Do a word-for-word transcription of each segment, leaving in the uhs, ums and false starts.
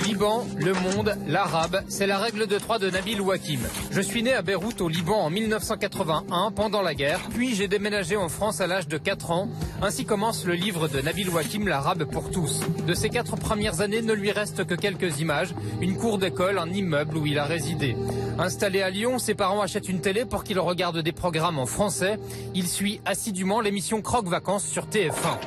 Liban, le monde, l'arabe, c'est la règle de trois de Nabil Wakim. Je suis né à Beyrouth au Liban en mille neuf cent quatre-vingt-un pendant la guerre, puis j'ai déménagé en France à l'âge de quatre ans. Ainsi commence le livre de Nabil Wakim, l'arabe pour tous. De ses quatre premières années ne lui reste que quelques images, une cour d'école, un immeuble où il a résidé. Installé à Lyon, ses parents achètent une télé pour qu'il regarde des programmes en français. Il suit assidûment l'émission Croque Vacances sur T F un.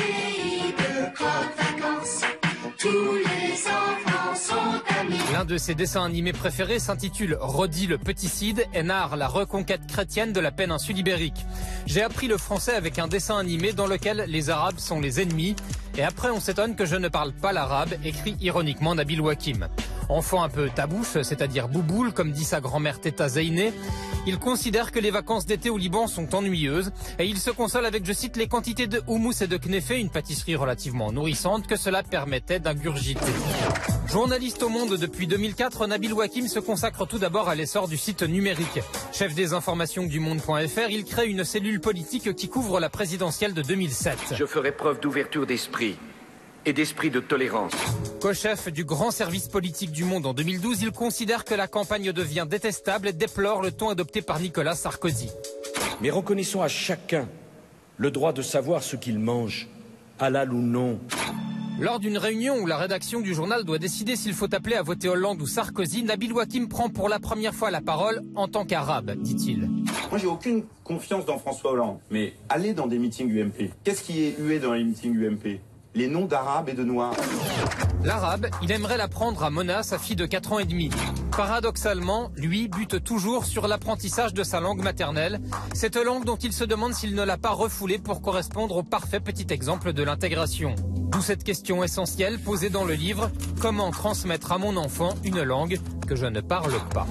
Tous les enfants sont amis. L'un de ses dessins animés préférés s'intitule Rodi le Petit Cid et narre la reconquête chrétienne de la péninsule ibérique. J'ai appris le français avec un dessin animé dans lequel les Arabes sont les ennemis. Et après on s'étonne que je ne parle pas l'arabe, écrit ironiquement Nabil Wakim. Enfant un peu tabouche, c'est-à-dire bouboule, comme dit sa grand-mère Teta Zeyné, il considère que les vacances d'été au Liban sont ennuyeuses et il se console avec, je cite, les quantités de houmous et de kneffé, une pâtisserie relativement nourrissante, que cela permettait d'ingurgiter. Journaliste au Monde depuis deux mille quatre, Nabil Wakim se consacre tout d'abord à l'essor du site numérique. Chef des informations du monde point F R, il crée une cellule politique qui couvre la présidentielle de deux mille sept. Je ferai preuve d'ouverture d'esprit et d'esprit de tolérance. Co-chef du grand service politique du Monde en deux mille douze, il considère que la campagne devient détestable et déplore le ton adopté par Nicolas Sarkozy. Mais reconnaissons à chacun le droit de savoir ce qu'il mange, halal ou non. Lors d'une réunion où la rédaction du journal doit décider s'il faut appeler à voter Hollande ou Sarkozy, Nabil Wakim prend pour la première fois la parole en tant qu'arabe, dit-il. Moi, j'ai aucune confiance dans François Hollande, mais allez dans des meetings U M P. Qu'est-ce qui est hué dans les meetings U M P? Les noms d'arabes et de noirs. L'arabe, il aimerait l'apprendre à Mona, sa fille de quatre ans et demi. Paradoxalement, lui bute toujours sur l'apprentissage de sa langue maternelle, cette langue dont il se demande s'il ne l'a pas refoulée pour correspondre au parfait petit exemple de l'intégration. D'où cette question essentielle posée dans le livre, comment transmettre à mon enfant une langue que je ne parle pas?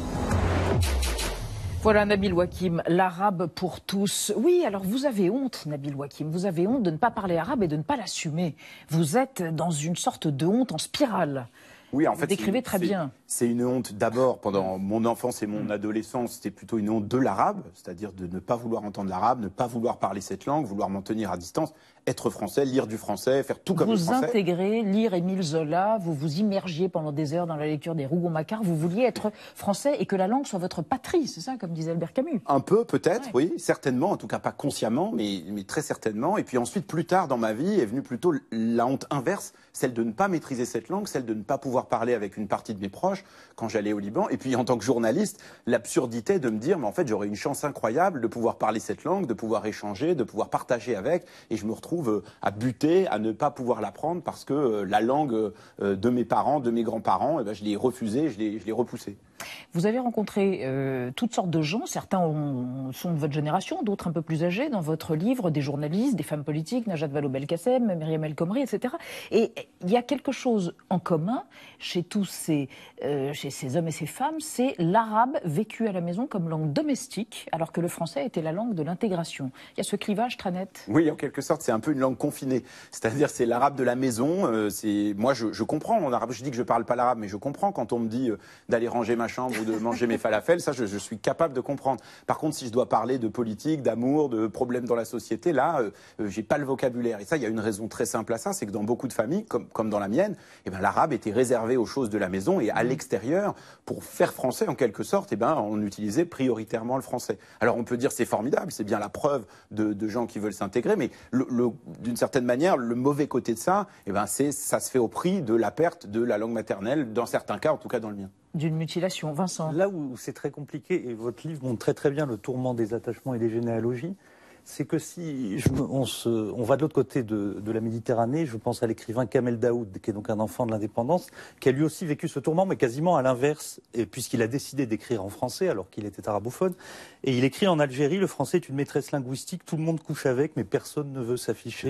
Voilà Nabil Wakim, l'arabe pour tous. Oui, alors vous avez honte, Nabil Wakim, vous avez honte de ne pas parler arabe et de ne pas l'assumer. Vous êtes dans une sorte de honte en spirale. Oui, en vous fait, décrivez très bien. C'est une honte d'abord, pendant mon enfance et mon adolescence, c'était plutôt une honte de l'arabe, c'est-à-dire de ne pas vouloir entendre l'arabe, ne pas vouloir parler cette langue, vouloir m'en tenir à distance, être français, lire du français, faire tout comme vous le français. Vous intégrez, lire Émile Zola, vous vous immergiez pendant des heures dans la lecture des Rougon-Macquart, vous vouliez être français et que la langue soit votre patrie, c'est ça, comme disait Albert Camus? Un peu, peut-être, ouais. oui, certainement, en tout cas pas consciemment, mais, mais très certainement. Et puis ensuite, plus tard dans ma vie, est venue plutôt la honte inverse, celle de ne pas maîtriser cette langue, celle de ne pas pouvoir parler avec une partie de mes proches quand j'allais au Liban. Et puis en tant que journaliste, l'absurdité de me dire, mais en fait, j'aurais une chance incroyable de pouvoir parler cette langue, de pouvoir échanger, de pouvoir partager avec. Et je me retrouve à buter, à ne pas pouvoir l'apprendre parce que la langue de mes parents, de mes grands-parents, eh ben, je l'ai refusée, je l'ai, je l'ai repoussée. Vous avez rencontré euh, toutes sortes de gens, certains ont, sont de votre génération, d'autres un peu plus âgés, dans votre livre, des journalistes, des femmes politiques, Najat Vallaud-Belkacem, Myriam El Khomri, et cetera. Et il y a quelque chose en commun chez tous ces, euh, chez ces hommes et ces femmes, c'est l'arabe vécu à la maison comme langue domestique, alors que le français était la langue de l'intégration. Il y a ce clivage très net. Oui, en quelque sorte, c'est un peu une langue confinée. C'est-à-dire, c'est l'arabe de la maison. Euh, c'est moi, je, je comprends en arabe. Je dis que je parle pas l'arabe, mais je comprends quand on me dit euh, d'aller ranger ma chambre ou de manger mes falafels, ça je, je suis capable de comprendre. Par contre, si je dois parler de politique, d'amour, de problèmes dans la société, là, euh, euh, j'ai pas le vocabulaire. Et ça, il y a une raison très simple à ça, c'est que dans beaucoup de familles, comme, comme dans la mienne, eh ben, l'arabe était réservé aux choses de la maison et à l'extérieur, pour faire français en quelque sorte, eh ben, on utilisait prioritairement le français. Alors on peut dire c'est formidable, c'est bien la preuve de, de gens qui veulent s'intégrer, mais le, le, d'une certaine manière, le mauvais côté de ça, eh ben, c'est, ça se fait au prix de la perte de la langue maternelle, dans certains cas, en tout cas dans le mien. D'une mutilation. Vincent. Là où c'est très compliqué, et votre livre montre très très bien le tourment des attachements et des généalogies, c'est que si je, on, se, on va de l'autre côté de, de la Méditerranée, je pense à l'écrivain Kamel Daoud, qui est donc un enfant de l'indépendance, qui a lui aussi vécu ce tourment, mais quasiment à l'inverse, et puisqu'il a décidé d'écrire en français alors qu'il était arabophone. Et il écrit en Algérie, le français est une maîtresse linguistique, tout le monde couche avec, mais personne ne veut s'afficher.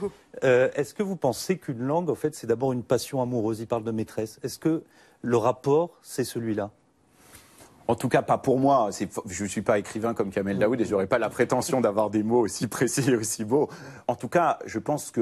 Euh, est-ce que vous pensez qu'une langue, en fait, c'est d'abord une passion amoureuse? Il parle de maîtresse. Est-ce que le rapport, c'est celui-là? En tout cas, pas pour moi. C'est, je ne suis pas écrivain comme Kamel Daoud et je n'aurais pas la prétention d'avoir des mots aussi précis et aussi beaux. En tout cas, je pense que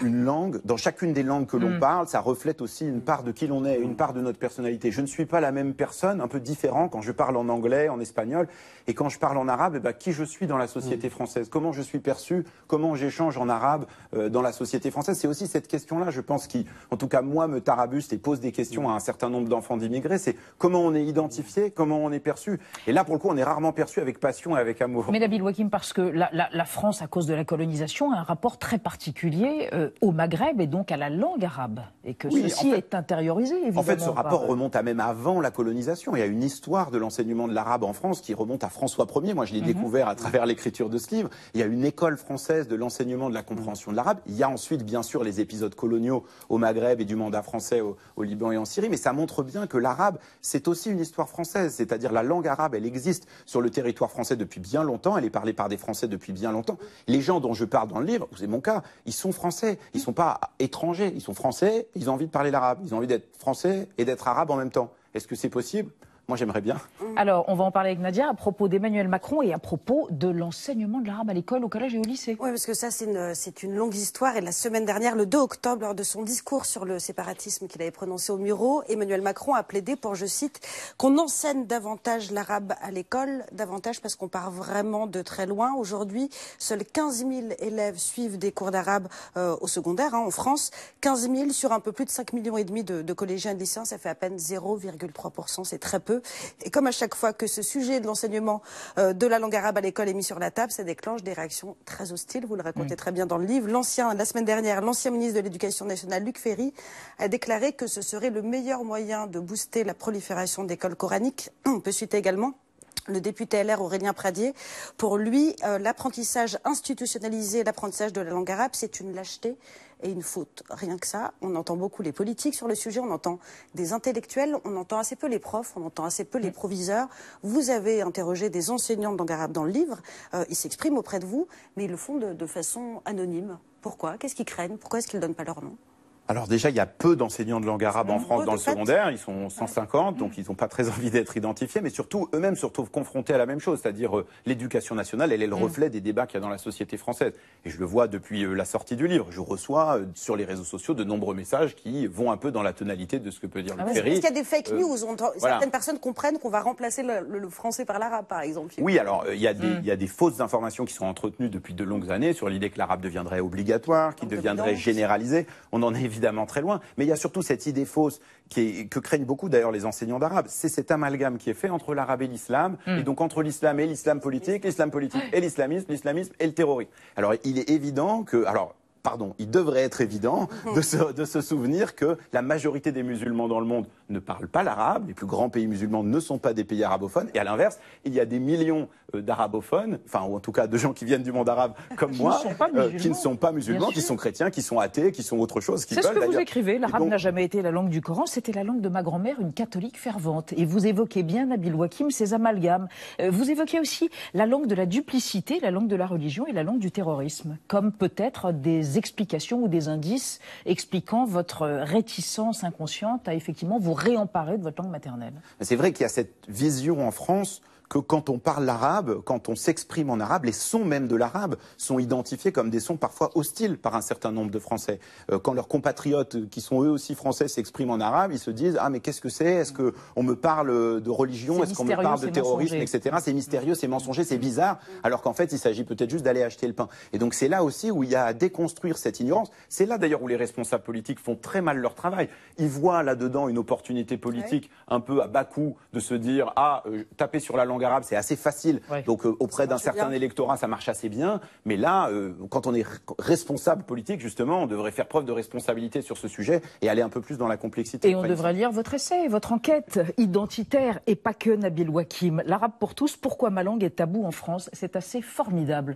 une langue, dans chacune des langues que l'on Mm. parle, ça reflète aussi une part de qui l'on est, une part de notre personnalité. Je ne suis pas la même personne, un peu différent quand je parle en anglais, en espagnol, et quand je parle en arabe, eh ben, qui je suis dans la société française, comment je suis perçu, comment j'échange en arabe euh, dans la société française. C'est aussi cette question-là, je pense, qui, en tout cas, moi, me tarabuste et pose des questions à un certain nombre d'enfants d'immigrés, c'est comment on est identifié, comment on est perçu. Et là, pour le coup, on est rarement perçu avec passion et avec amour. Mais Nabil Wakim, parce que la, la, la France, à cause de la colonisation, a un rapport très particulier euh, au Maghreb et donc à la langue arabe, et que Oui, ceci en fait- est intériorisé, évidemment. En fait, ce rapport par- remonte à même avant la colonisation. Il y a une histoire de l'enseignement de l'arabe en France qui remonte à François Ier. Moi, je l'ai Mhm. découvert à travers l'écriture de ce livre. Il y a une école française de l'enseignement de la compréhension de l'arabe. Il y a ensuite, bien sûr, les épisodes coloniaux au Maghreb et du mandat français au, au Liban et en Syrie. Mais ça montre bien que l'arabe, c'est aussi une histoire française. C'est-à-dire la langue arabe, elle existe sur le territoire français depuis bien longtemps. Elle est parlée par des Français depuis bien longtemps. Les gens dont je parle dans le livre, c'est mon cas, ils sont français. Ils ne sont pas étrangers. Ils sont français. Ils ont envie de parler l'arabe. Ils ont envie d'être français et d'être arabe en même temps. Est-ce que c'est possible ? Moi, j'aimerais bien. Alors, on va en parler avec Nadia à propos d'Emmanuel Macron et à propos de l'enseignement de l'arabe à l'école, au collège et au lycée. Oui, parce que ça, c'est une, c'est une longue histoire. Et la semaine dernière, le deux octobre, lors de son discours sur le séparatisme qu'il avait prononcé au Muro, Emmanuel Macron a plaidé pour, je cite, qu'on enseigne davantage l'arabe à l'école, davantage parce qu'on part vraiment de très loin. Aujourd'hui, seuls quinze mille élèves suivent des cours d'arabe euh, au secondaire, hein, en France. quinze mille sur un peu plus de cinq millions et demi de, de collégiens et de lycéens, ça fait à peine zéro virgule trois pour cent, c'est très peu. Et comme à chaque fois que ce sujet de l'enseignement euh, de la langue arabe à l'école est mis sur la table, ça déclenche des réactions très hostiles. Vous le racontez Mm. très bien dans le livre. L'ancien, la semaine dernière, l'ancien ministre de l'Éducation nationale, Luc Ferry, a déclaré que ce serait le meilleur moyen de booster la prolifération d'écoles coraniques. On peut citer également le député L R Aurélien Pradier. Pour lui, euh, l'apprentissage institutionnalisé, l'apprentissage de la langue arabe, c'est une lâcheté et une faute. Rien que ça, on entend beaucoup les politiques sur le sujet, on entend des intellectuels, on entend assez peu les profs, on entend assez peu les proviseurs. Vous avez interrogé des enseignants de langue arabe dans le livre, euh, ils s'expriment auprès de vous, mais ils le font de, de façon anonyme. Pourquoi ? Qu'est-ce qu'ils craignent ? Pourquoi est-ce qu'ils ne donnent pas leur nom ? Alors déjà, il y a peu d'enseignants de langue arabe en France Peu, dans de le fait. secondaire. Ils sont cent cinquante, donc ils n'ont pas très envie d'être identifiés. Mais surtout, eux-mêmes se retrouvent confrontés à la même chose, c'est-à-dire euh, l'éducation nationale, elle est le reflet des débats qu'il y a dans la société française. Et je le vois depuis euh, la sortie du livre. Je reçois euh, sur les réseaux sociaux de nombreux messages qui vont un peu dans la tonalité de ce que peut dire Ah Luc ouais, Ferry. Est-ce qu'il y a des fake Euh, news ? On entend- voilà. Certaines personnes comprennent qu'on va remplacer le, le- le français par l'arabe, par exemple. Oui, alors euh, il y, a des- Mm. il y a des fausses informations qui sont entretenues depuis de longues années sur l'idée que l'arabe deviendrait obligatoire, qu'il Langue de deviendrait blanche. généralisé. On en est évidemment très loin. Mais il y a surtout cette idée fausse qui est- que craignent beaucoup d'ailleurs les enseignants d'arabe. C'est cet amalgame qui est fait entre l'arabe et l'islam, Mm. et donc entre l'islam et l'islam politique, l'islam politique et l'islamisme, l'islamisme et le terrorisme. Alors il est évident que... alors. Pardon, il devrait être évident de se, de se souvenir que la majorité des musulmans dans le monde ne parlent pas l'arabe. Les plus grands pays musulmans ne sont pas des pays arabophones. Et à l'inverse, il y a des millions euh, d'arabophones, enfin, ou en tout cas de gens qui viennent du monde arabe comme Qui moi, ne sont pas euh, qui ne musulmans. sont pas musulmans, Bien qui sûr. sont chrétiens, qui sont athées, qui sont autre chose, qui C'est ce veulent que vous d'ailleurs. écrivez. L'arabe Et donc- n'a jamais été la langue du Coran, c'était la langue de ma grand-mère, une catholique fervente. Et vous évoquez bien, Nabil Wakim, ces amalgames. Euh, Vous évoquez aussi la langue de la duplicité, la langue de la religion et la langue du terrorisme, comme peut-être des explications ou des indices expliquant votre réticence inconsciente à effectivement vous réemparer de votre langue maternelle. C'est vrai qu'il y a cette vision en France que quand on parle l'arabe, quand on s'exprime en arabe, les sons même de l'arabe sont identifiés comme des sons parfois hostiles par un certain nombre de Français. Euh, quand leurs compatriotes, qui sont eux aussi français, s'expriment en arabe, ils se disent « Ah, mais qu'est-ce que c'est ? Est-ce qu'on me parle de religion ? C'est Est-ce qu'on me mystérieux, parle de c'est terrorisme, mensonger. et cetera » C'est mystérieux, c'est mensonger, c'est bizarre, alors qu'en fait, il s'agit peut-être juste d'aller acheter le pain. Et donc, c'est là aussi où il y a à déconstruire cette ignorance. C'est là d'ailleurs où les responsables politiques font très mal leur travail. Ils voient là-dedans une opportunité politique un peu à bas coût de se dire « Ah, euh, taper sur la langue arabe, c'est assez facile. Ouais. Donc euh, auprès Ça d'un marche certain bien. électorat, ça marche assez bien. Mais là, euh, quand on est r- responsable politique, justement, on devrait faire preuve de responsabilité sur ce sujet et aller un peu plus dans la complexité. Et on Enfin, devrait lire votre essai, votre enquête identitaire, et pas que, Nabil Wakim. L'arabe pour tous, pourquoi ma langue est tabou en France? C'est assez formidable.